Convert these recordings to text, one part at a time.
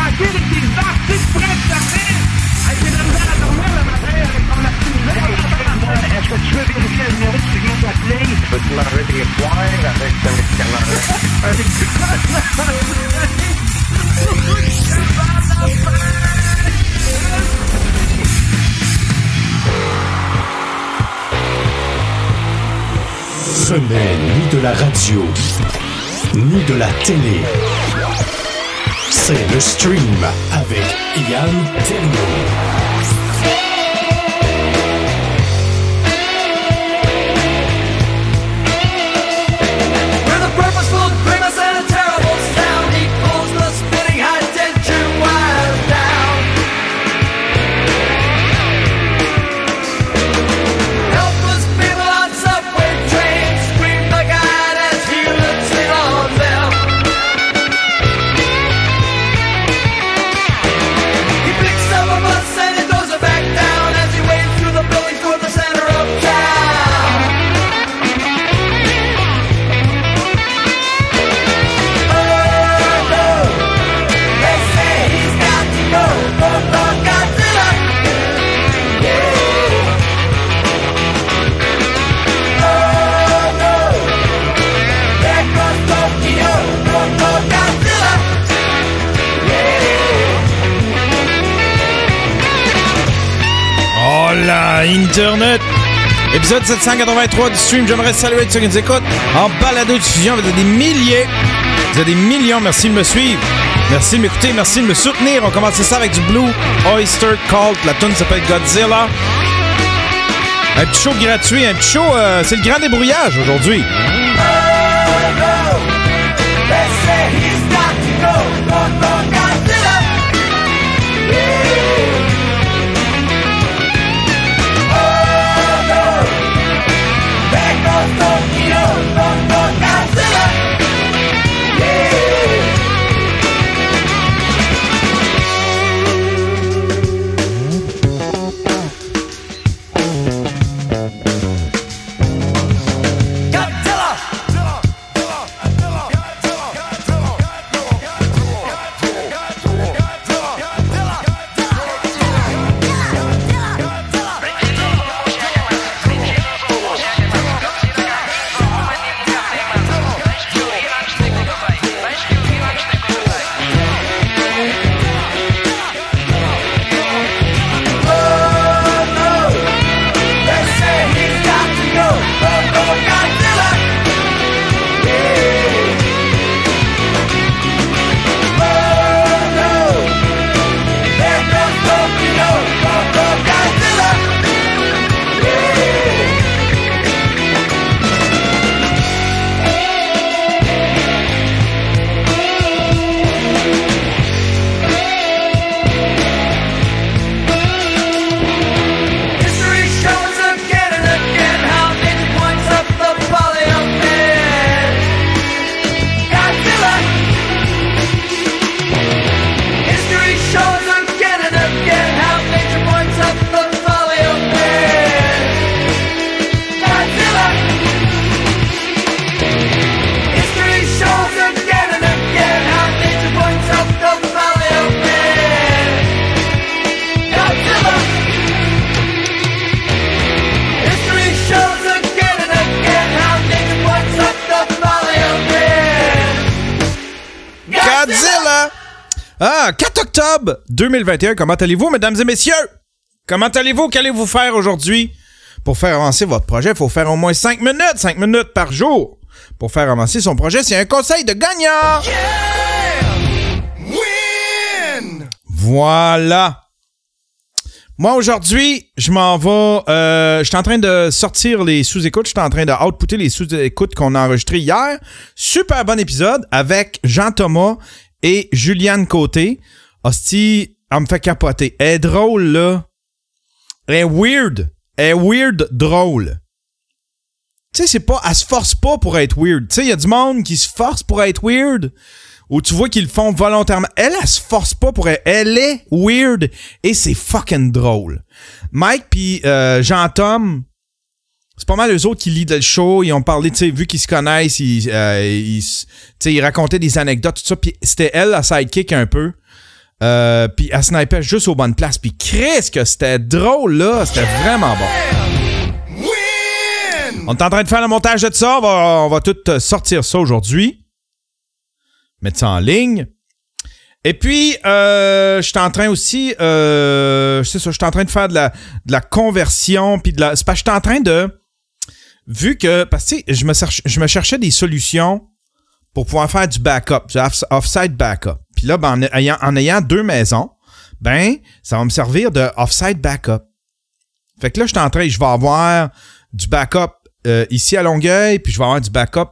manqué avec des artistes prêts de sortir. Hey, j'ai de la misère à dormir le matin avec ton activité. Est-ce que tu veux vérifier le numéro que tu viens d'appeler? Peux-tu m'enlever des points avec ce médicament-là? Ce n'est ni de la radio, ni de la télé. C'est le stream avec Yann Terriot. Internet. Épisode 783 du stream. J'aimerais saluer ceux qui nous écoutent en balado-diffusion. Vous êtes des milliers. Vous êtes des millions. Merci de me suivre. Merci de m'écouter. Merci de me soutenir. On commence ça avec du Blue Oyster Cult. La tune s'appelle Godzilla. Un petit show gratuit. Un petit show, c'est le grand débrouillage aujourd'hui. Ah, 4 octobre 2021. Comment allez-vous, mesdames et messieurs? Comment allez-vous? Qu'allez-vous faire aujourd'hui? Pour faire avancer votre projet, il faut faire au moins 5 minutes. 5 minutes par jour. Pour faire avancer son projet, c'est un conseil de gagnant. Yeah! Win! Voilà. Moi, aujourd'hui, je m'en vais... je suis en train de sortir les sous-écoutes. Je suis en train de outputter les sous-écoutes qu'on a enregistrés hier. Super bon épisode avec Jean-Thomas et Juliane Côté. Hostie, elle me fait capoter. Elle est drôle, là. Elle est weird. Elle est weird drôle. Tu sais, c'est pas... Elle se force pas pour être weird. Tu sais, il y a du monde qui se force pour être weird, ou tu vois qu'ils le font volontairement. Elle se force pas pour être... Elle est weird, et c'est fucking drôle. Mike pis Jean-Tom, c'est pas mal eux autres qui lead le show. Ils ont parlé, tu sais, vu qu'ils se connaissent, ils racontaient des anecdotes, tout ça. Puis c'était elle, la sidekick un peu. Puis elle snipait juste aux bonnes places. Puis Chris, que c'était drôle, là. C'était vraiment bon. On est en train de faire le montage de ça. On va tout sortir ça aujourd'hui. Mettre ça en ligne. Et puis, je suis en train aussi... c'est ça, je suis en train de faire de la conversion. Puis c'est parce que je suis en train de... Vu que... Parce que, tu sais, je me cherchais des solutions pour pouvoir faire du backup, du off-site backup. Puis là, ben, en ayant 2 maisons, ben, ça va me servir de off-site backup. Fait que là, je vais avoir du backup ici à Longueuil, puis je vais avoir du backup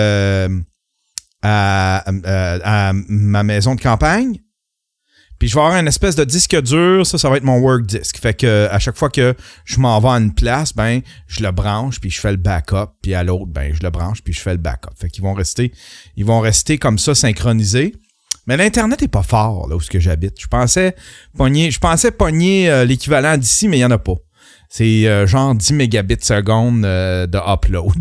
à ma maison de campagne. Puis je vais avoir une espèce de disque dur, ça va être mon work disk. Fait que à chaque fois que je m'en vais à une place, ben je le branche puis je fais le backup, puis à l'autre ben je le branche puis je fais le backup. Fait qu'ils vont rester comme ça synchronisés. Mais l'internet est pas fort là où ce que j'habite. Je pensais pogner l'équivalent d'ici, mais il y en a pas. C'est genre 10 mégabits seconde de upload.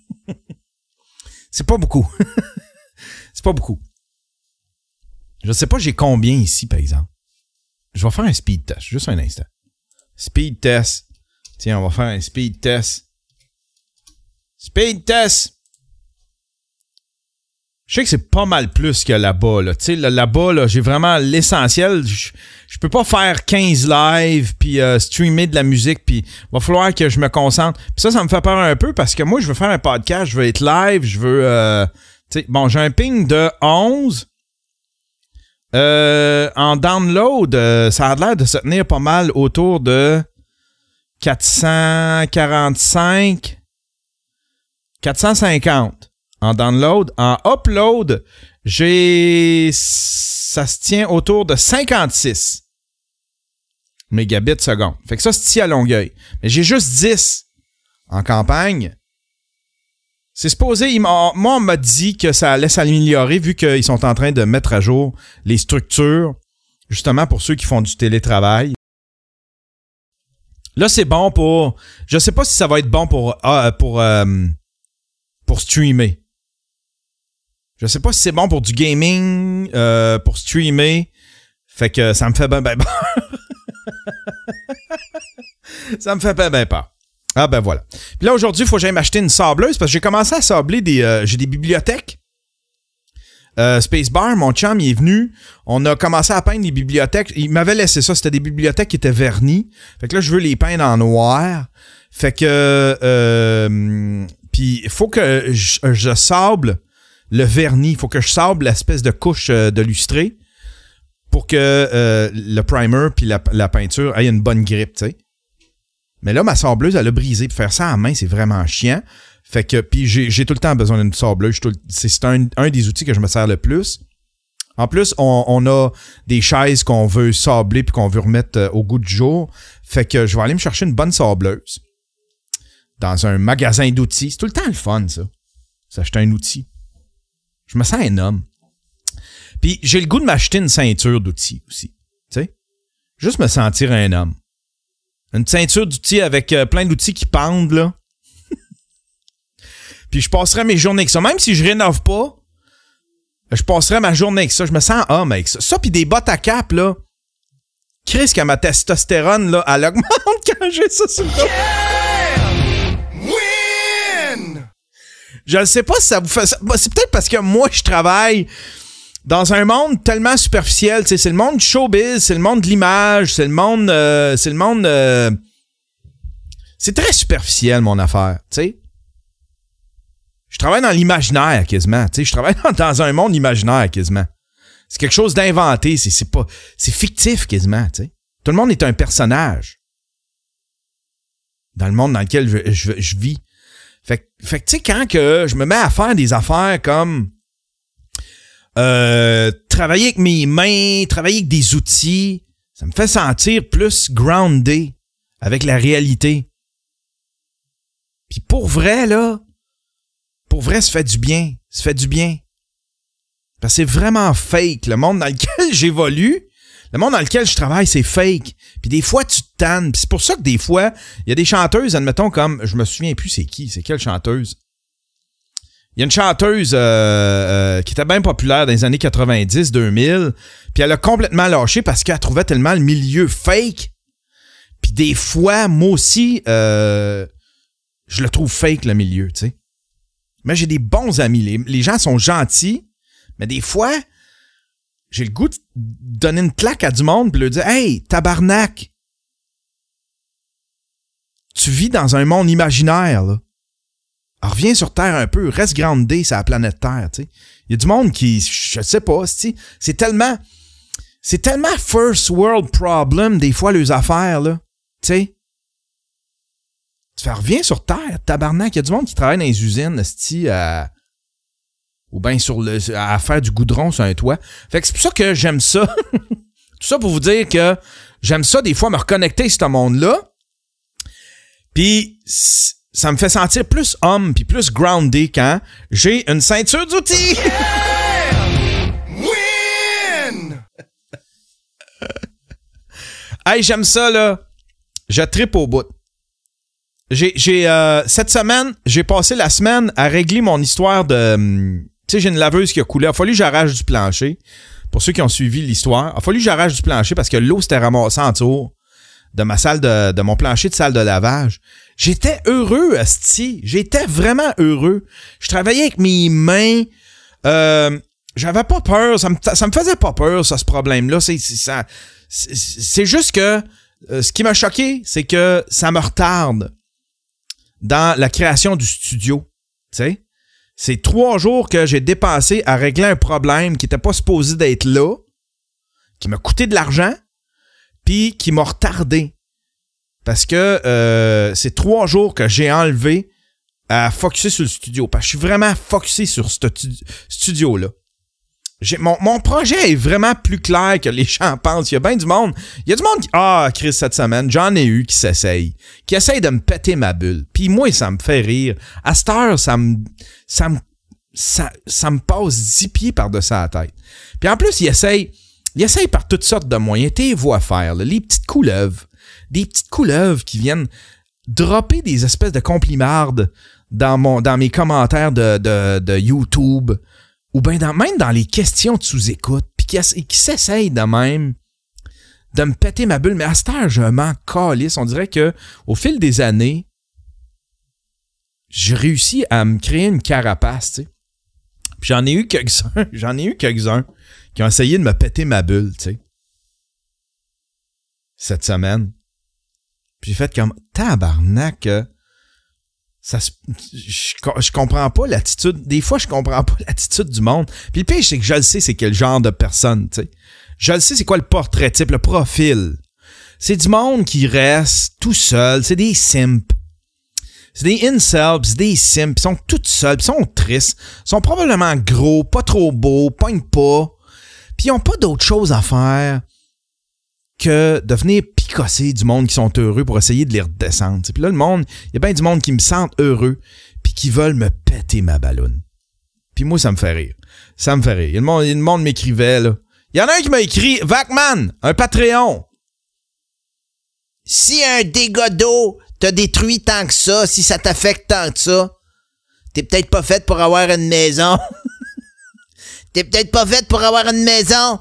C'est pas beaucoup. C'est pas beaucoup. Je sais pas j'ai combien ici, par exemple. Je vais faire un speed test, juste un instant. Speed test. Tiens, on va faire un speed test. Speed test! Je sais que c'est pas mal plus que là-bas, là. Tu sais, là-bas, là, j'ai vraiment l'essentiel. Je peux pas faire 15 live puis streamer de la musique puis va falloir que je me concentre. Puis ça me fait peur un peu parce que moi, je veux faire un podcast, je veux être live, je veux... tu sais, bon, j'ai un ping de 11. En download, ça a l'air de se tenir pas mal autour de 445, 450 en download. En upload, ça se tient autour de 56 mégabits seconde. Fait que ça, c'est ici à Longueuil. Mais j'ai juste 10 en campagne. C'est supposé, moi, on m'a dit que ça allait s'améliorer vu qu'ils sont en train de mettre à jour les structures, justement pour ceux qui font du télétravail. Là, c'est bon pour... Je sais pas si ça va être bon pour streamer. Je sais pas si c'est bon pour du gaming, pour streamer. Fait que ça me fait ben peur. Ça me fait ben peur. Ah ben voilà. Puis là, aujourd'hui, il faut que j'aille m'acheter une sableuse parce que j'ai commencé à sabler j'ai des bibliothèques. Spacebar, mon chum, il est venu. On a commencé à peindre les bibliothèques. Il m'avait laissé ça. C'était des bibliothèques qui étaient vernies. Fait que là, je veux les peindre en noir. Fait que... puis il faut que je sable le vernis. Il faut que je sable l'espèce de couche de lustré pour que le primer puis la peinture ait une bonne grippe, tu sais. Mais là, ma sableuse, elle a brisé. Pour faire ça à main, c'est vraiment chiant. Fait que, puis j'ai tout le temps besoin d'une sableuse. C'est un des outils que je me sers le plus. En plus, on a des chaises qu'on veut sabler puis qu'on veut remettre au goût du jour. Fait que je vais aller me chercher une bonne sableuse dans un magasin d'outils. C'est tout le temps le fun, ça. S'acheter un outil. Je me sens un homme. Puis j'ai le goût de m'acheter une ceinture d'outils aussi. Tu sais? Juste me sentir un homme. Une ceinture d'outils avec plein d'outils qui pendent, là. Puis je passerai mes journées avec ça. Même si je rénove pas, je passerai ma journée avec ça. Je me sens homme avec ça. Ça, puis des bottes à cap, là. Chris, que ma testostérone, là, elle augmente quand j'ai ça sur le dos. Win! Je ne sais pas si ça vous fait ça. C'est peut-être parce que moi, je travaille dans un monde tellement superficiel. Tu sais, c'est le monde du showbiz, c'est le monde de l'image, c'est le monde... c'est très superficiel, mon affaire, tu sais. Je travaille dans l'imaginaire, quasiment. Tu sais, je travaille dans un monde imaginaire, quasiment. C'est quelque chose d'inventé. C'est fictif, quasiment, tu sais. Tout le monde est un personnage. Dans le monde dans lequel je vis. Fait que tu sais, quand que je me mets à faire des affaires comme travailler avec mes mains, travailler avec des outils, ça me fait sentir plus grounded avec la réalité. Puis pour vrai, là, ça fait du bien. Ça fait du bien. Parce que c'est vraiment fake. Le monde dans lequel j'évolue, le monde dans lequel je travaille, c'est fake. Puis des fois, tu te tannes. Puis c'est pour ça que des fois, il y a des chanteuses, admettons, comme, je me souviens plus c'est quelle chanteuse. Il y a une chanteuse qui était bien populaire dans les années 90-2000, puis elle a complètement lâché parce qu'elle trouvait tellement le milieu fake. Puis des fois, moi aussi, je le trouve fake, le milieu, tu sais. Mais j'ai des bons amis. Les gens sont gentils, mais des fois, j'ai le goût de donner une claque à du monde puis leur dire « Hey, tabarnak! Tu vis dans un monde imaginaire, là. Alors, reviens sur Terre un peu, reste groundé sur la planète Terre, tu sais. » Il y a du monde qui, je sais pas, c'est tellement first world problem, des fois, les affaires, là. Tu sais. Tu fais, reviens sur Terre, tabarnak. Il y a du monde qui travaille dans les usines, ou bien à faire du goudron sur un toit. Fait que c'est pour ça que j'aime ça. Tout ça pour vous dire que j'aime ça, des fois, me reconnecter à ce monde-là. Puis, ça me fait sentir plus homme puis plus groundé quand j'ai une ceinture d'outils. Win! Hey, j'aime ça, là. Je trippe au bout. Cette semaine, j'ai passé la semaine à régler mon histoire de... Tu sais, j'ai une laveuse qui a coulé. Il a fallu que j'arrache du plancher. Pour ceux qui ont suivi l'histoire, il a fallu que j'arrache du plancher parce que l'eau s'était ramassée en dessous de ma salle de mon plancher de salle de lavage. J'étais heureux, asti. J'étais vraiment heureux. Je travaillais avec mes mains. J'avais pas peur. Ça me faisait pas peur, ça, ce problème-là. C'est juste que ce qui m'a choqué, c'est que ça me retarde dans la création du studio. Tu sais? C'est 3 jours que j'ai dépensé à régler un problème qui était pas supposé d'être là, qui m'a coûté de l'argent, puis qui m'a retardé. Parce que c'est 3 jours que j'ai enlevé à focusser sur le studio. Parce que je suis vraiment focusé sur ce studio-là. Mon projet est vraiment plus clair que les gens pensent. Il y a bien du monde. Il y a du monde qui... Ah, Chris, cette semaine, j'en ai eu qui s'essayent. Qui essayent de me péter ma bulle. Puis moi, ça me fait rire. À cette heure, ça me passe 10 pieds par-dessus la tête. Puis en plus, il essaye par toutes sortes de moyens. T'es voix faire, là, les petites couleuvres. Des petites couleuvres qui viennent dropper des espèces de complimardes dans mes commentaires de YouTube. Ou bien même dans les questions de sous-écoute, puis qui s'essayent de même de me péter ma bulle. Mais à cette heure, je m'en calisse. On dirait que au fil des années, j'ai réussi à me créer une carapace, tu sais. Puis j'en ai eu quelques-uns qui ont essayé de me péter ma bulle, tu sais. Cette semaine. Puis j'ai fait comme tabarnak. Je comprends pas l'attitude. Des fois, je comprends pas l'attitude du monde. Puis le pire, c'est que je le sais, c'est quel genre de personne, tu sais. Je le sais, c'est quoi le portrait type, le profil. C'est du monde qui reste tout seul. C'est des simps. C'est des incels, c'est des simps. Ils sont tout seuls, ils sont tristes. Ils sont probablement gros, pas trop beaux, pognent pas. Puis ils ont pas d'autre chose à faire que de venir picosser du monde qui sont heureux pour essayer de les redescendre. Puis là, le monde, il y a bien du monde qui me sentent heureux puis qui veulent me péter ma balloune. Puis moi, ça me fait rire. Ça me fait rire. Le monde m'écrivait, là. Il y en a un qui m'a écrit, Vacman, un Patreon. Si un dégât d'eau t'a détruit tant que ça, si ça t'affecte tant que ça, t'es peut-être pas faite pour avoir une maison. T'es peut-être pas faite pour avoir une maison.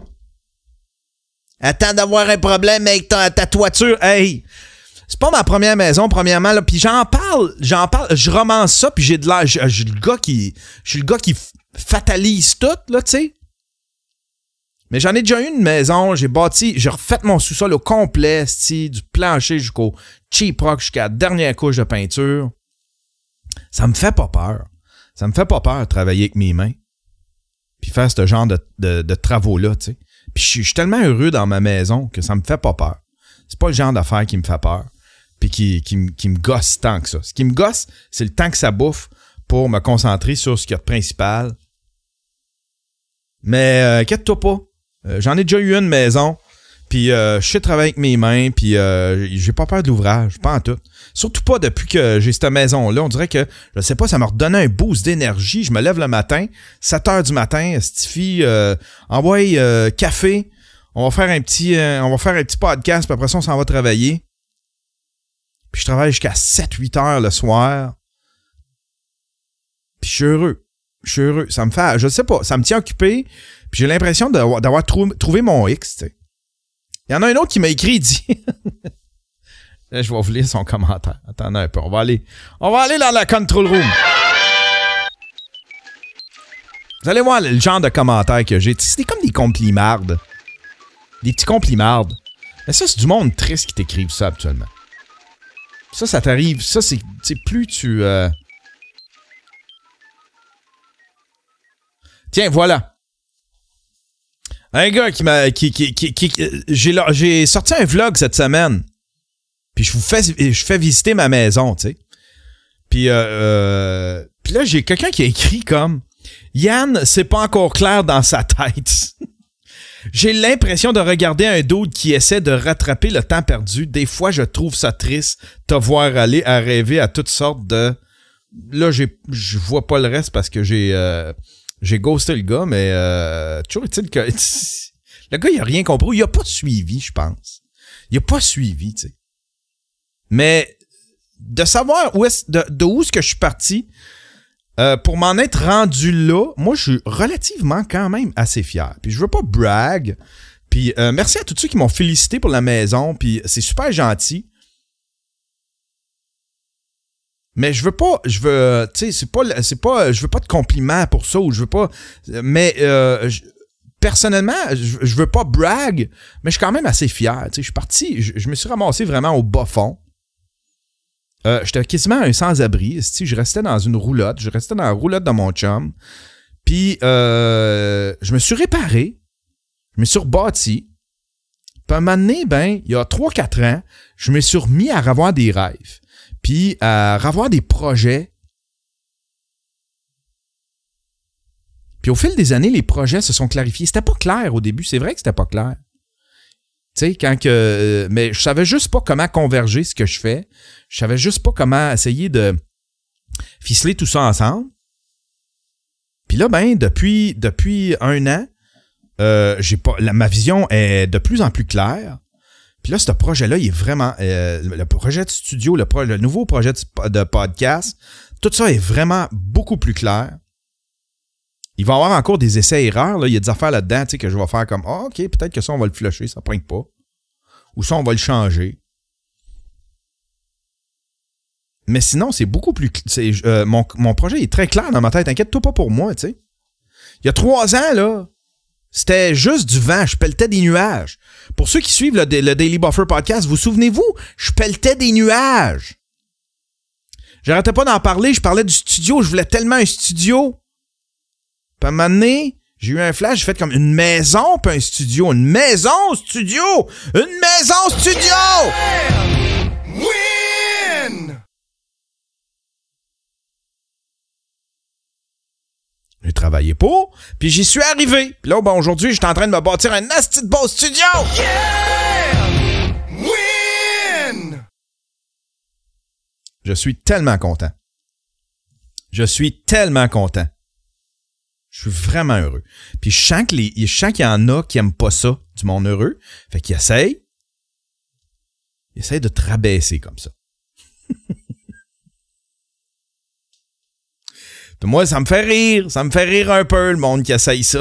Attends d'avoir un problème avec ta toiture. Hey, c'est pas ma première maison, premièrement, là. Puis j'en parle, je romance ça, puis j'ai de l'air, je suis le gars qui fatalise tout, là, tu sais. Mais j'en ai déjà eu une maison, j'ai refait mon sous-sol au complet, du plancher jusqu'au cheap-rock, jusqu'à la dernière couche de peinture. Ça me fait pas peur. Ça me fait pas peur de travailler avec mes mains. Puis faire ce genre de travaux-là, tu sais. Puis je suis tellement heureux dans ma maison que ça me fait pas peur. C'est pas le genre d'affaire qui me fait peur. Puis qui me gosse tant que ça. Ce qui me gosse, c'est le temps que ça bouffe pour me concentrer sur ce qu'il y a de principal. Mais inquiète-toi pas. J'en ai déjà eu une maison. Puis je sais travailler avec mes mains. Puis j'ai pas peur de l'ouvrage. Pas en tout. Surtout pas depuis que j'ai cette maison-là. On dirait que, je sais pas, ça m'a redonné un boost d'énergie. Je me lève le matin, 7h du matin, Stifi, envoie café. On va faire un petit podcast, puis après ça, on s'en va travailler. Puis je travaille jusqu'à 7-8 heures le soir. Puis je suis heureux. Ça me fait, je sais pas, ça me tient occupé. Puis j'ai l'impression d'avoir trouvé mon X, tu sais. Il y en a un autre qui m'a écrit, il dit... Là, je vais vous lire son commentaire. Attendez un peu, on va aller dans la control room. Vous allez voir le genre de commentaires que j'ai. C'est comme des complimardes. Des petits complimardes. Mais ça, c'est du monde triste qui t'écrivent ça habituellement. Ça t'arrive. Ça, c'est plus tu... Tiens, voilà. Un gars j'ai sorti un vlog cette semaine. Puis je fais visiter ma maison, tu sais. Puis là, j'ai quelqu'un qui a écrit comme... Yann, c'est pas encore clair dans sa tête. J'ai l'impression de regarder un dude qui essaie de rattraper le temps perdu. Des fois, je trouve ça triste te voir aller à rêver à toutes sortes de... Là, je vois pas le reste parce que j'ai ghosté le gars, mais toujours est-il que... Le gars, il a rien compris. Il a pas suivi, je pense. Il a pas suivi, tu sais. Mais de savoir où est-ce que je suis parti... pour m'en être rendu là, moi, je suis relativement quand même assez fier. Puis je veux pas brag. Puis merci à tous ceux qui m'ont félicité pour la maison. Puis c'est super gentil. Mais je veux pas, tu sais, je veux pas de compliments pour ça ou je veux pas. Mais personnellement, je veux pas brag. Mais je suis quand même assez fier. Tu sais, je suis parti, je me suis ramassé vraiment au bas fond. J'étais quasiment un sans-abri. Je restais dans une roulotte. Je restais dans la roulotte de mon chum. Puis, je me suis réparé. Je me suis rebâti. Puis, à un moment donné, il y a 3-4 ans, je me suis remis à revoir des rêves. Puis, à revoir des projets. Puis, au fil des années, les projets se sont clarifiés. C'était pas clair au début. C'est vrai que c'était pas clair. Tu sais, mais je savais juste pas comment converger ce que je fais. Je savais juste pas comment essayer de ficeler tout ça ensemble. Puis là, depuis un an, ma vision est de plus en plus claire. Puis là, ce projet-là, il est vraiment... le projet de studio, le nouveau projet de podcast, tout ça est vraiment beaucoup plus clair. Il va y avoir encore des essais-erreurs. Là. Il y a des affaires là-dedans que je vais faire comme « Ah, OK, peut-être que ça, on va le flusher, ça ne pointe pas. » Ou ça, on va le changer. Mais sinon, c'est beaucoup plus... mon projet est très clair dans ma tête. Inquiète-toi pas pour moi, tu sais. Il y a 3 ans, là, c'était juste du vent. Je pelletais des nuages. Pour ceux qui suivent le Daily Buffer Podcast, vous souvenez-vous? Je pelletais des nuages. J'arrêtais pas d'en parler. Je parlais du studio. Je voulais tellement un studio. Puis à un moment donné, j'ai eu un flash, j'ai fait comme une maison puis un studio. Une maison studio! Une maison studio! Win! J'ai travaillé pour, puis j'y suis arrivé. Puis là, aujourd'hui, j'étais en train de me bâtir un asti de beau studio! Yeah! Win! Je suis tellement content. Je suis tellement content. Je suis vraiment heureux. Puis je sens qu'il y en a qui aiment pas ça, du monde heureux. Fait qu'ils essayent. Ils essayent de te rabaisser comme ça. Puis moi, ça me fait rire. Ça me fait rire un peu, le monde qui essaye ça.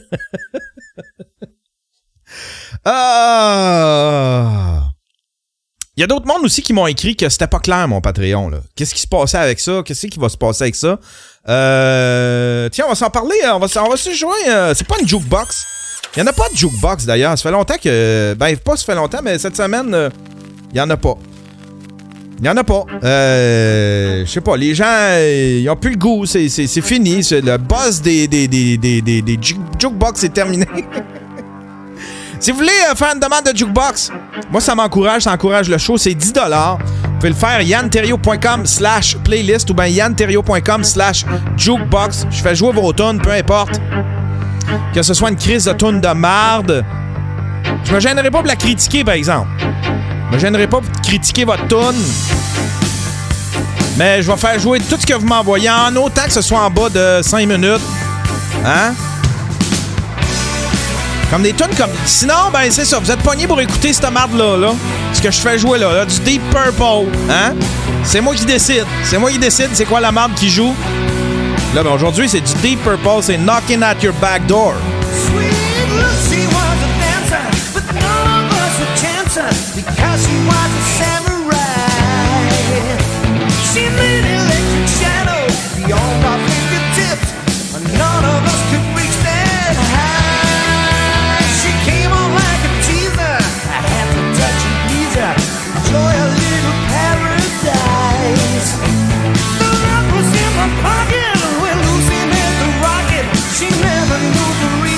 Ah! Il y a d'autres mondes aussi qui m'ont écrit que c'était pas clair, mon Patreon, là. Qu'est-ce qui se passait avec ça? Qu'est-ce qui va se passer avec ça? Tiens, on va s'en parler. On va se jouer. C'est pas une jukebox. Il y en a pas de jukebox, d'ailleurs. Ça fait longtemps que... pas ça fait longtemps, mais cette semaine, il y en a pas. Il y en a pas. Je sais pas, les gens, ils ont plus le goût. C'est fini. Le buzz des jukebox est terminé. Si vous voulez faire une demande de jukebox, moi, ça m'encourage, ça encourage le show. C'est 10$. Vous pouvez le faire yanterrio.com/playlist ou bien yanterrio.com/jukebox. Je fais jouer vos tunes, peu importe. Que ce soit une crise de tunes de marde. Je me gênerai pas pour la critiquer, par exemple. Je me gênerai pas pour critiquer votre tune. Mais je vais faire jouer tout ce que vous m'envoyez en autant que ce soit en bas de 5 minutes. Hein? Comme des tunes comme... Sinon, c'est ça. Vous êtes pognés pour écouter cette marde-là, là. Ce que je fais jouer là, du Deep Purple. Hein? C'est moi qui décide. C'est moi qui décide c'est quoi la marde qui joue. Là, ben aujourd'hui, c'est du Deep Purple, c'est Knocking at Your Back Door. Sweet Lucy was a dancer, but none of us would chance her because she was a samurai. She made electric shadows beyond our fingertips, but none of us could reach that high. She came on like a teaser, I had to touch and please her, enjoy a little paradise. The rock was in my pocket when Lucy made the rocket. She never knew the reason.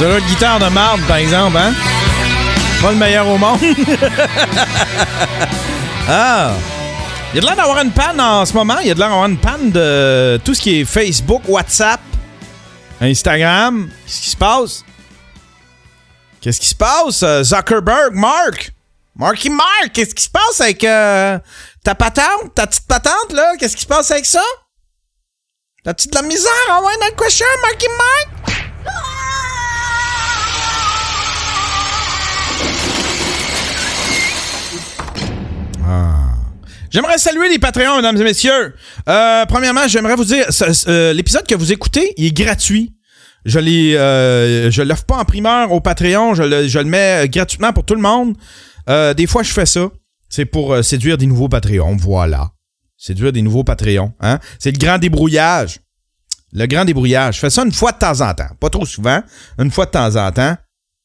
solo de guitare de marde, par exemple, hein? Pas le meilleur au monde. Ah! Il y a de l'air d'avoir une panne en ce moment. Il y a de l'air d'avoir une panne de tout ce qui est Facebook, WhatsApp, Instagram. Qu'est-ce qui se passe? Qu'est-ce qui se passe? Zuckerberg, Marky Mark, qu'est-ce qui se passe avec ta patente, ta petite patente, là? Qu'est-ce qui se passe avec ça? T'as-tu de la misère? Ah ouais, dans le question, Marky Mark? J'aimerais saluer les Patreons, mesdames et messieurs. Premièrement, j'aimerais vous dire, l'épisode que vous écoutez, il est gratuit. Je l'offre pas en primeur au Patreon, je le mets gratuitement pour tout le monde. Des fois, je fais ça. C'est pour séduire des nouveaux Patreons, voilà. Séduire des nouveaux Patreons, hein. C'est le grand débrouillage. Le grand débrouillage. Je fais ça une fois de temps en temps. Pas trop souvent. Une fois de temps en temps.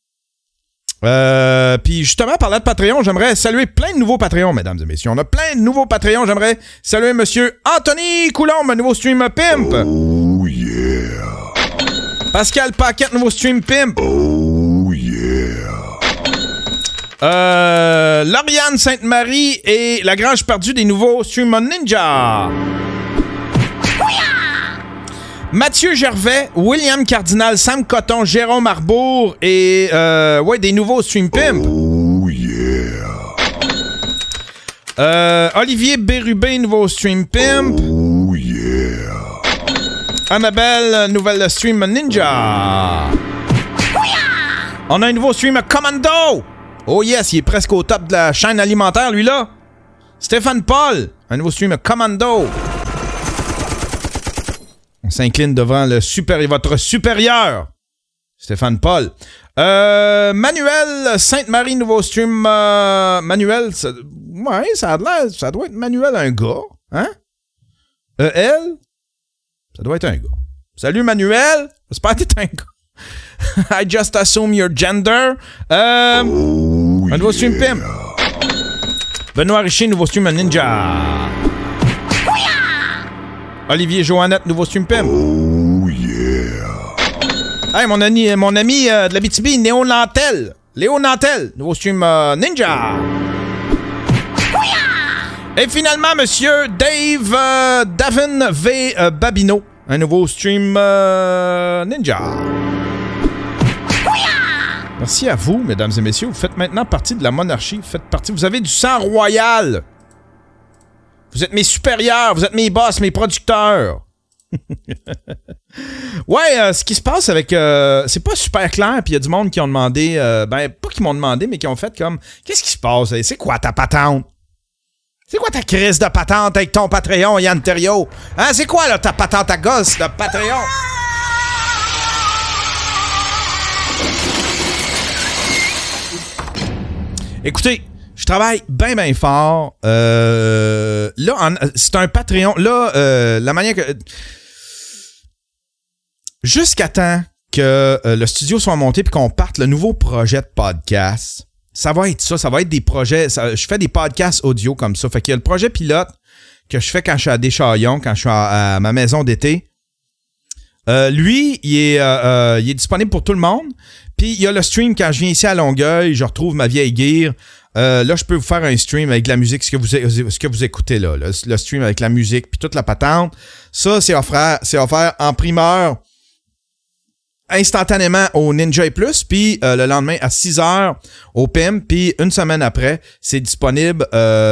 Puis justement, parlant de Patreon, j'aimerais saluer plein de nouveaux Patreons, mesdames et messieurs. On a plein de nouveaux Patreons. J'aimerais saluer monsieur Anthony Coulombe, un nouveau stream pimp. Oh yeah. Pascal Paquette, nouveau stream pimp. Oh yeah. Lauriane Sainte-Marie et Lagrange Perdu des nouveaux stream Ninja. Mathieu Gervais, William Cardinal, Sam Coton, Jérôme Arbour et des nouveaux Stream Pimp. Oh yeah. Olivier Bérubé, nouveau Stream Pimp. Oh yeah. Annabelle, nouvelle Stream Ninja. On a un nouveau Stream Commando. Oh yes, il est presque au top de la chaîne alimentaire, lui là. Stéphane Paul, un nouveau Stream Commando. On s'incline devant votre supérieur, Stéphane Paul. Manuel Sainte-Marie, nouveau stream. Manuel, ça doit être Manuel, un gars. Hein? EL, ça doit être un gars. Salut Manuel, j'espère que t'es un gars. I just assume your gender. Un nouveau stream pimp. Benoît Richer, nouveau stream Ninja. Olivier Joannette, nouveau stream pimp. Oh yeah. Hey, mon ami de l'Abitibi, Léo Nantel, nouveau stream Ninja. Et finalement, monsieur Dave Davin V. Babino, un nouveau stream Ninja. Merci à vous, mesdames et messieurs. Vous faites maintenant partie de la monarchie. Vous avez du sang royal. Vous êtes mes supérieurs, vous êtes mes boss, mes producteurs. Ouais, ce qui se passe avec... c'est pas super clair, puis il y a du monde qui ont demandé... pas qui m'ont demandé, mais qui ont fait comme... Qu'est-ce qui se passe? C'est quoi ta patente? C'est quoi ta crise de patente avec ton Patreon, Yann Terriot? Hein, c'est quoi, là, ta patente à gosse, le Patreon? Écoutez... Je travaille bien fort. Là, c'est un Patreon. Là, la manière que... Jusqu'à temps que le studio soit monté puis qu'on parte le nouveau projet de podcast, ça va être ça. Ça va être des projets... je fais des podcasts audio comme ça. Fait qu'il y a le projet pilote que je fais quand je suis à Deschaillons, quand je suis à ma maison d'été. Lui, il est disponible pour tout le monde. Puis il y a le stream quand je viens ici à Longueuil, je retrouve ma vieille gear. Là, je peux vous faire un stream avec la musique, ce que vous écoutez là. Le stream avec la musique puis toute la patente. Ça, c'est offert en primeur instantanément au Ninja et Plus, puis le lendemain à 6h au PIM, puis une semaine après, c'est disponible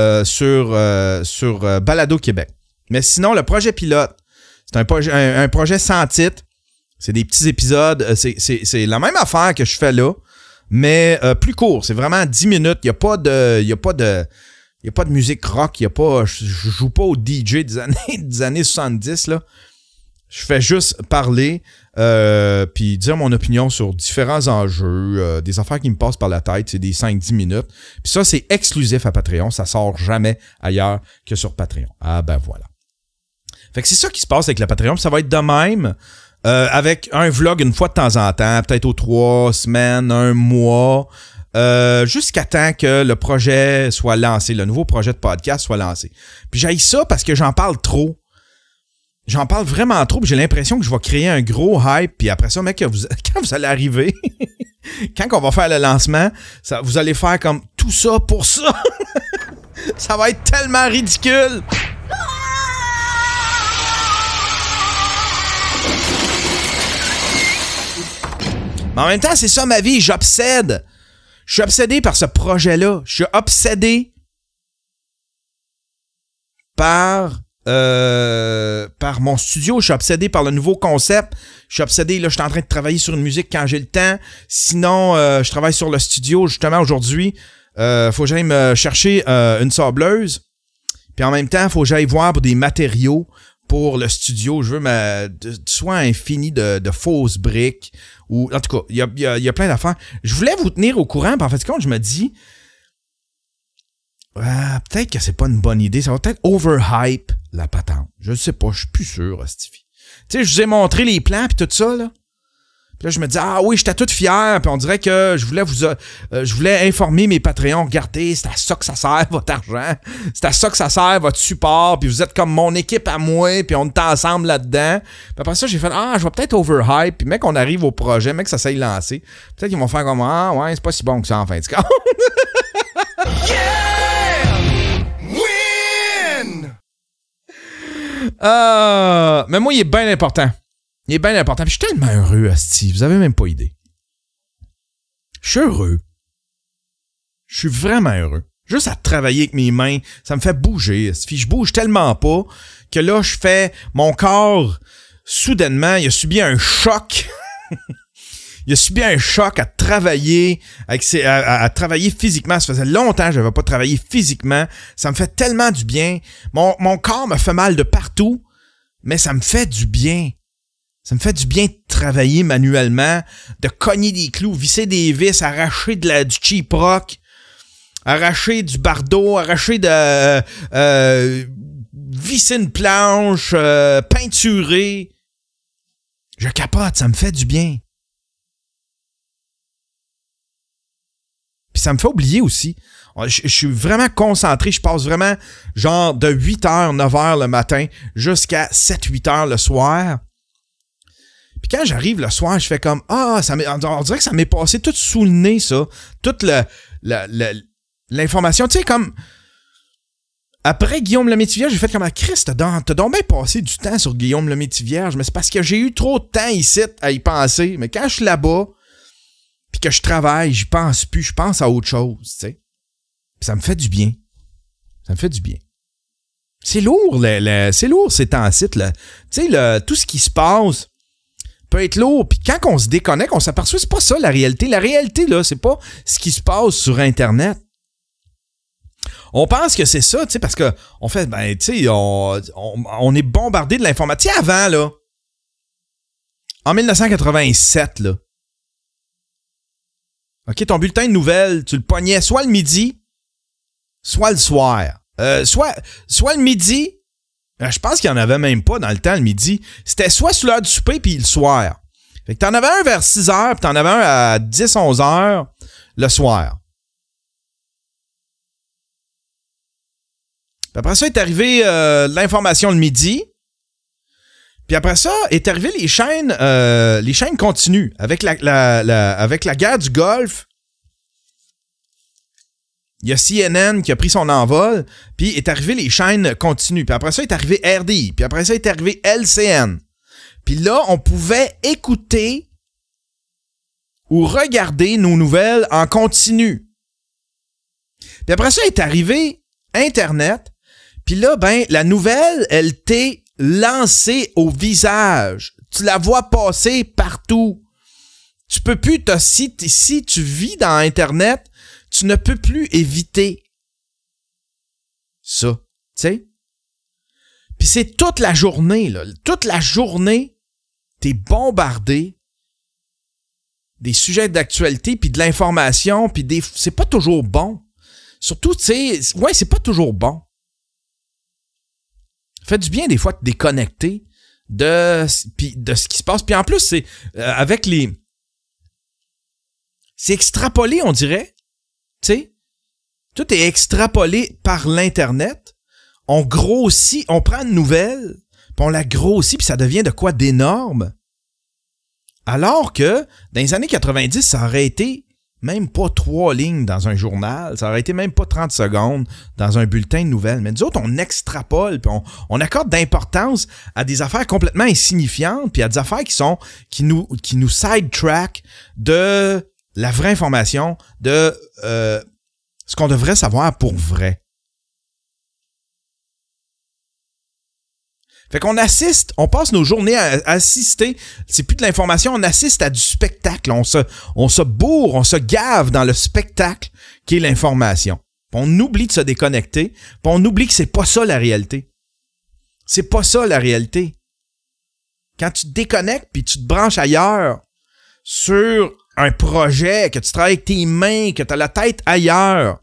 sur Balado Québec. Mais sinon, le projet pilote, c'est un projet sans titre. C'est des petits épisodes. C'est la même affaire que je fais là, mais plus court. C'est vraiment 10 minutes. Il y a pas de musique rock. Je joue pas au DJ des années 70 là. Je fais juste parler puis dire mon opinion sur différents enjeux, des affaires qui me passent par la tête. C'est des 5-10 minutes. Puis ça, c'est exclusif à Patreon. Ça sort jamais ailleurs que sur Patreon. Ah ben voilà. Fait que c'est ça qui se passe avec le Patreon. Puis ça va être de même. Avec un vlog une fois de temps en temps, peut-être aux 3 semaines, 1 mois, jusqu'à temps que le projet soit lancé, le nouveau projet de podcast soit lancé. Puis j'haïs ça parce que j'en parle trop. j'en parle vraiment trop, puis j'ai l'impression que je vais créer un gros hype, puis après ça, mec, quand vous allez arriver, quand on va faire le lancement, vous allez faire comme tout ça pour ça. Ça va être tellement ridicule. Mais en même temps, c'est ça ma vie, j'obsède. Je suis obsédé par ce projet-là. Je suis obsédé par mon studio. Je suis obsédé par le nouveau concept. Je suis obsédé, là, je suis en train de travailler sur une musique quand j'ai le temps. Sinon, je travaille sur le studio. Justement, aujourd'hui, faut que j'aille me chercher une sableuse. Puis en même temps, il faut que j'aille voir pour des matériaux pour le studio. Je veux soit infini de fausses briques. Ou en tout cas, il y a plein d'affaires. Je voulais vous tenir au courant, puis en fait, quand je me dis peut-être que c'est pas une bonne idée, ça va peut-être overhype la patente. Je sais pas, je suis plus sûr, Stevie. Tu sais, je vous ai montré les plans puis tout ça, là. Puis là, je me dis, ah oui, j'étais toute fière, puis on dirait que je voulais informer mes Patreons, regardez, c'est à ça que ça sert, votre argent, c'est à ça que ça sert, votre support, puis vous êtes comme mon équipe à moi, puis on est ensemble là-dedans. Puis après ça, j'ai fait, je vais peut-être overhype, puis mec, on arrive au projet, mec, ça s'est lancé. Peut-être qu'ils vont faire comme, ouais, c'est pas si bon que ça, en fin de compte. Mais moi, il est bien important. Il est bien important. Puis je suis tellement heureux, asti. Vous avez même pas idée. Je suis heureux. Je suis vraiment heureux. Juste à travailler avec mes mains, ça me fait bouger. Asti. Je bouge tellement pas que là, je fais... Mon corps, soudainement, il a subi un choc. Il a subi un choc à travailler à travailler physiquement. Ça faisait longtemps que je n'avais pas travaillé physiquement. Ça me fait tellement du bien. Mon corps me fait mal de partout, mais ça me fait du bien. Ça me fait du bien de travailler manuellement, de cogner des clous, visser des vis, arracher du cheap rock, arracher du bardeau, arracher visser une planche, peinturer. Je capote, ça me fait du bien. Puis ça me fait oublier aussi. Je suis vraiment concentré. Je passe vraiment genre de 8h, 9h le matin jusqu'à 7-8h le soir. Puis quand j'arrive le soir, je fais comme on dirait que ça m'est passé tout sous le nez, ça. Toute l'information. Tu sais, comme après Guillaume Lemaitre-Vierge, j'ai fait comme Christ, t'as donc bien passé du temps sur Guillaume Lemaitre-Vierge, mais c'est parce que j'ai eu trop de temps ici à y penser. Mais quand je suis là-bas, puis que je travaille, j'y pense plus, je pense à autre chose, tu sais. Puis ça me fait du bien. Ça me fait du bien. C'est lourd, c'est lourd ces temps-ci, là. Tu sais, tout ce qui se passe peut être lourd. Puis quand on se déconnecte, on s'aperçoit que c'est pas ça la réalité. La réalité, là, c'est pas ce qui se passe sur Internet. On pense que c'est ça, tu sais, parce que on fait, tu sais, on est bombardé de l'information. Tu sais, avant, là, en 1987, là, OK, ton bulletin de nouvelles, tu le pognais soit le midi, soit le soir. Soit le midi, je pense qu'il n'y en avait même pas dans le temps, le midi. C'était soit sur l'heure du souper, puis le soir. Fait que t'en avais un vers 6h, puis t'en avais un à 10-11h le soir. Puis après ça est arrivé l'information le midi. Puis après ça est arrivé les chaînes continues. Avec avec la guerre du Golfe, il y a CNN qui a pris son envol, puis est arrivé les chaînes continues. Puis après ça est arrivé RDI, puis après ça est arrivé LCN. Puis là, on pouvait écouter ou regarder nos nouvelles en continu. Puis après ça est arrivé Internet. Puis là, la nouvelle, elle t'est lancée au visage. Tu la vois passer partout. Tu peux plus, si tu vis dans Internet, tu ne peux plus éviter ça. Tu sais? Puis c'est toute la journée, là. Toute la journée, t'es bombardé des sujets d'actualité, puis de l'information, puis c'est pas toujours bon. Surtout, tu sais, c'est pas toujours bon. Ça fait du bien des fois de déconnecter de ce qui se passe. Puis en plus, c'est c'est extrapolé, on dirait. Tu sais, tout est extrapolé par l'Internet. On grossit, on prend une nouvelle, puis on la grossit, puis ça devient de quoi d'énorme. Alors que, dans les années 90, ça aurait été même pas 3 lignes dans un journal, ça aurait été même pas 30 secondes dans un bulletin de nouvelles. Mais nous autres, on extrapole, puis on accorde d'importance à des affaires complètement insignifiantes, puis à des affaires qui nous sidetrack de la vraie information, de ce qu'on devrait savoir pour vrai. Fait qu'on assiste, on passe nos journées à assister, c'est plus de l'information, on assiste à du spectacle, on se bourre, on se gave dans le spectacle qui est l'information. Puis on oublie de se déconnecter, puis on oublie que c'est pas ça la réalité. C'est pas ça la réalité. Quand tu te déconnectes puis tu te branches ailleurs sur un projet, que tu travailles avec tes mains, que tu as la tête ailleurs,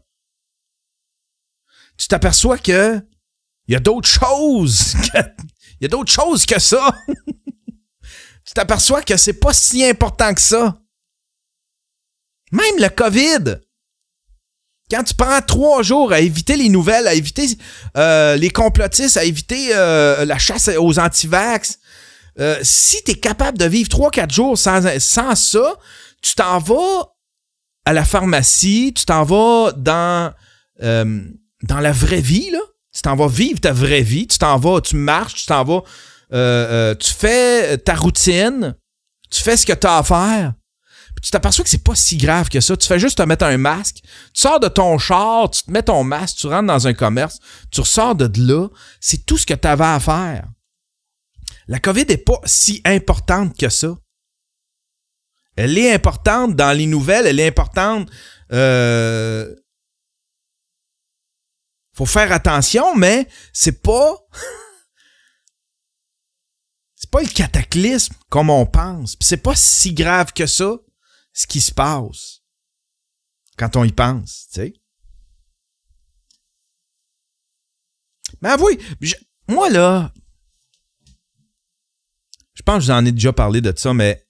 tu t'aperçois que il y a d'autres choses il y a d'autres choses que ça. Tu t'aperçois que c'est pas si important que ça. Même le COVID. Quand tu prends 3 jours à éviter les nouvelles, à éviter les complotistes, à éviter la chasse aux antivax, si tu es capable de vivre 3-4 jours sans ça, tu t'en vas à la pharmacie, tu t'en vas dans la vraie vie, là. Tu t'en vas vivre ta vraie vie, tu t'en vas, tu marches, tu t'en vas, tu fais ta routine, tu fais ce que tu as à faire, puis tu t'aperçois que c'est pas si grave que ça. Tu fais juste te mettre un masque, tu sors de ton char, tu te mets ton masque, tu rentres dans un commerce, tu ressors de là, c'est tout ce que tu avais à faire. La COVID n'est pas si importante que ça. Elle est importante dans les nouvelles, elle est importante... Faut faire attention, mais c'est pas le cataclysme comme on pense. Puis c'est pas si grave que ça, ce qui se passe quand on y pense, tu sais. Mais avouez, moi là, je pense que je vous en ai déjà parlé de ça, mais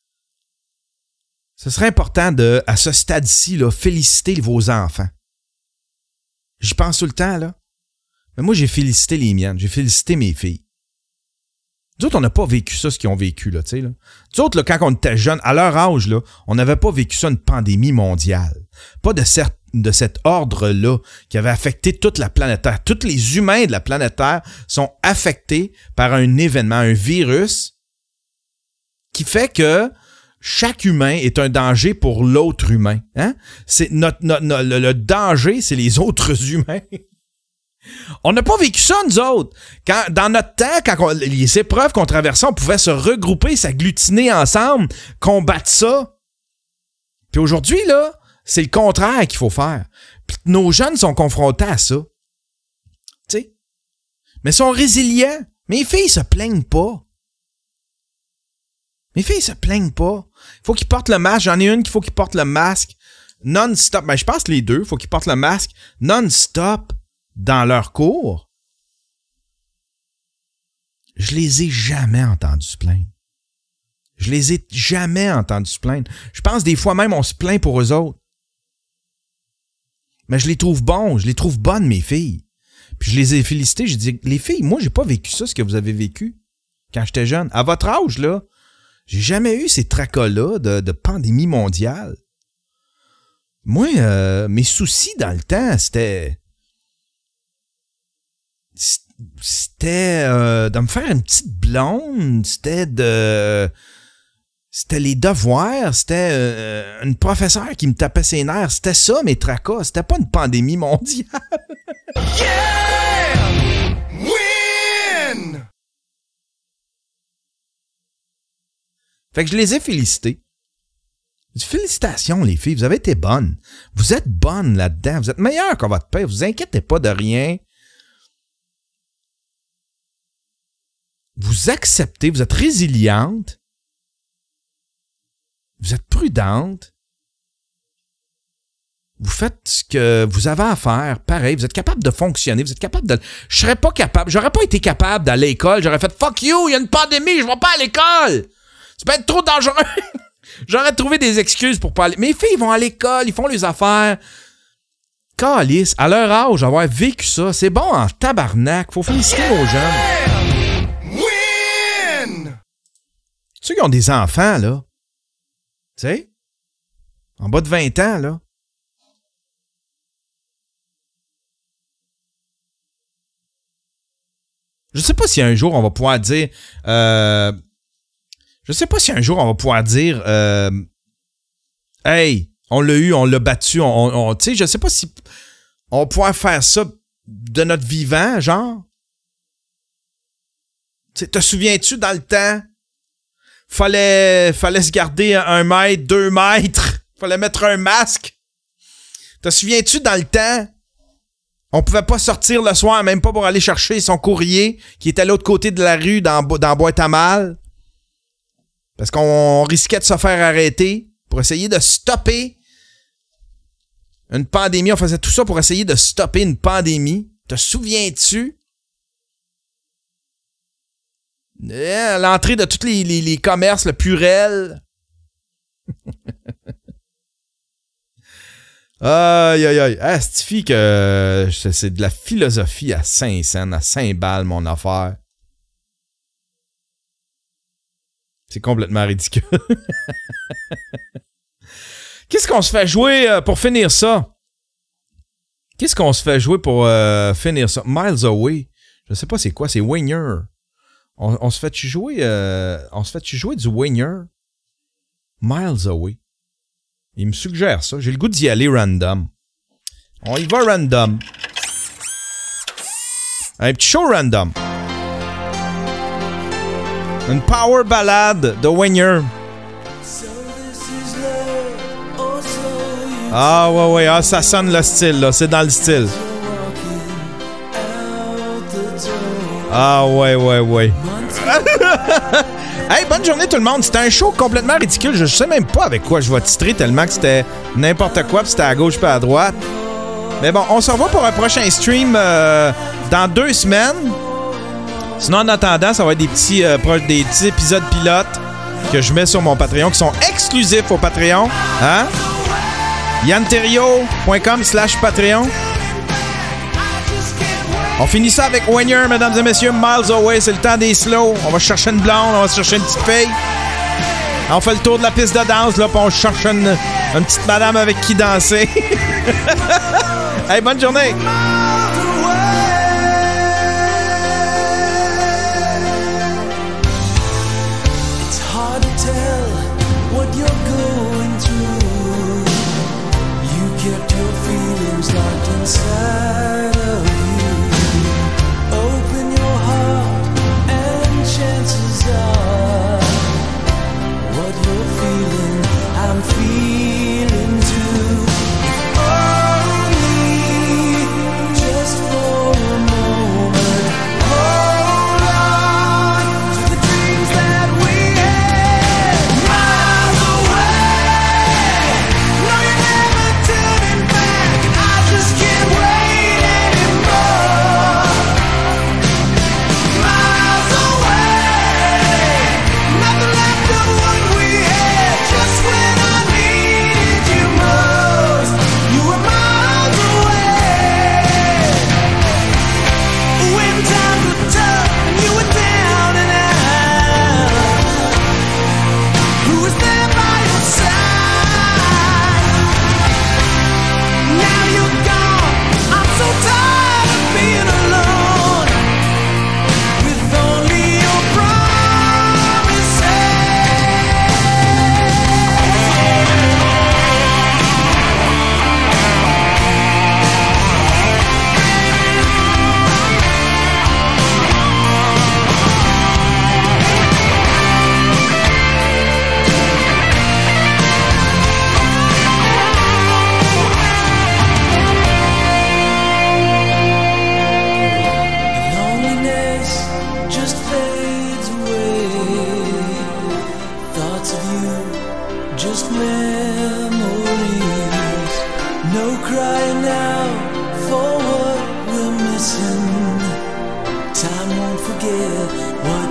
ce serait important de, à ce stade-ci, là, féliciter vos enfants. J'y pense tout le temps, là. Mais moi, j'ai félicité les miennes. J'ai félicité mes filles. Nous autres, on n'a pas vécu ça, ce qu'ils ont vécu, là, tu sais, là. Nous autres, là, quand on était jeunes, à leur âge, là, on n'avait pas vécu ça, une pandémie mondiale. Pas de cet ordre-là qui avait affecté toute la planète Terre. Tous les humains de la planète Terre sont affectés par un événement, un virus, qui fait que chaque humain est un danger pour l'autre humain. Hein? C'est le danger, c'est les autres humains. On n'a pas vécu ça, nous autres. Dans notre temps, quand les épreuves qu'on traversait, on pouvait se regrouper, s'agglutiner ensemble, combattre ça. Puis aujourd'hui, là, c'est le contraire qu'il faut faire. Puis nos jeunes sont confrontés à ça. Tu sais? Mais ils sont résilients. Mes filles se plaignent pas. Mes filles se plaignent pas. Il faut qu'ils portent le masque. J'en ai une qu'il faut qu'ils portent le masque non-stop. Ben, je pense les deux. Il faut qu'ils portent le masque non-stop dans leur cours. Je les ai jamais entendus se plaindre. Je les ai jamais entendus se plaindre. Je pense des fois même on se plaint pour eux autres. Mais je les trouve bons. Je les trouve bonnes, mes filles. Puis je les ai félicitées. J'ai dit, les filles, moi, j'ai pas vécu ça, ce que vous avez vécu quand j'étais jeune. À votre âge, là, j'ai jamais eu ces tracas-là de pandémie mondiale. Moi, mes soucis dans le temps, c'était de me faire une petite blonde, c'était les devoirs, c'était une professeure qui me tapait ses nerfs, c'était ça mes tracas, c'était pas une pandémie mondiale. Yeah! Win! Fait que je les ai félicitées. Félicitations, les filles, vous avez été bonnes. Vous êtes bonnes là-dedans, vous êtes meilleures que votre père, vous inquiétez pas de rien. Vous acceptez, vous êtes résiliente. Vous êtes prudente. Vous faites ce que vous avez à faire, pareil, vous êtes capable de fonctionner, vous êtes capable de... Je serais pas capable, j'aurais pas été capable d'aller à l'école, j'aurais fait « Fuck you, il y a une pandémie, je vais pas à l'école! Ça peut être trop dangereux! » J'aurais trouvé des excuses pour pas aller. Mes filles vont à l'école, ils font les affaires. Calice, à leur âge, avoir vécu ça, c'est bon en tabarnak, faut féliciter aux jeunes. Ceux qui ont des enfants, là. Tu sais? En bas de 20 ans, là. Je sais pas si un jour on va pouvoir dire... Je sais pas si un jour on va pouvoir dire... Hey, on l'a eu, on l'a battu, tu sais, je sais pas si on va pouvoir faire ça de notre vivant, genre. T'sais, te souviens-tu dans le temps? Fallait se garder 1 mètre, 2 mètres. Fallait mettre un masque. Te souviens-tu dans le temps? On pouvait pas sortir le soir, même pas pour aller chercher son courrier qui était à l'autre côté de la rue dans boîte à mal. Parce qu'on risquait de se faire arrêter pour essayer de stopper une pandémie. On faisait tout ça pour essayer de stopper une pandémie. Te souviens-tu? L'entrée de tous les commerces, le Purel. Aïe, aïe, aïe. Ah, c'est fille que c'est de la philosophie à Saint-Saëns, à Saint-Bal, mon affaire. C'est complètement ridicule. Qu'est-ce qu'on se fait jouer pour finir ça? Qu'est-ce qu'on se fait jouer pour finir ça? Miles Away. Je sais pas c'est quoi, c'est Winger. On se fait-tu jouer du Winger? Miles Away. Il me suggère ça. J'ai le goût d'y aller random. On y va random. Un petit show random. Une power ballade de Winger. Ah ouais, ah, ça sonne le style, là. C'est dans le style. Ah ouais. Hey, bonne journée tout le monde. C'était un show complètement ridicule. Je sais même pas avec quoi je vais titrer tellement que c'était n'importe quoi puis c'était à gauche puis à droite. Mais bon, on se revoit pour un prochain stream dans 2 semaines. Sinon, en attendant, ça va être des petits épisodes pilotes que je mets sur mon Patreon qui sont exclusifs au Patreon. Hein? yanterio.com/Patreon. On finit ça avec Winger, mesdames et messieurs. Miles Away, c'est le temps des slows. On va chercher une blonde, on va chercher une petite fille. On fait le tour de la piste de danse, là, puis on cherche une petite madame avec qui danser. Hey, bonne journée! It's hard to tell what you're going through. You kept your feelings locked inside of you. Open your heart and chances are what you're feeling, I'm feeling too. Only just for a moment, hold on to the dreams that we had. Miles away, no, you're never turning back. I just can't wait anymore. Miles away, nothing left of what we had. Just when I needed you most, you were miles away. When times were tough and you were down and out, who was there by your side? Now you're gone, I'm so tired of being alone, with only your promises. Loneliness just fades away. Thoughts of you, just memories. No crying now for what we're missing. Time won't forget what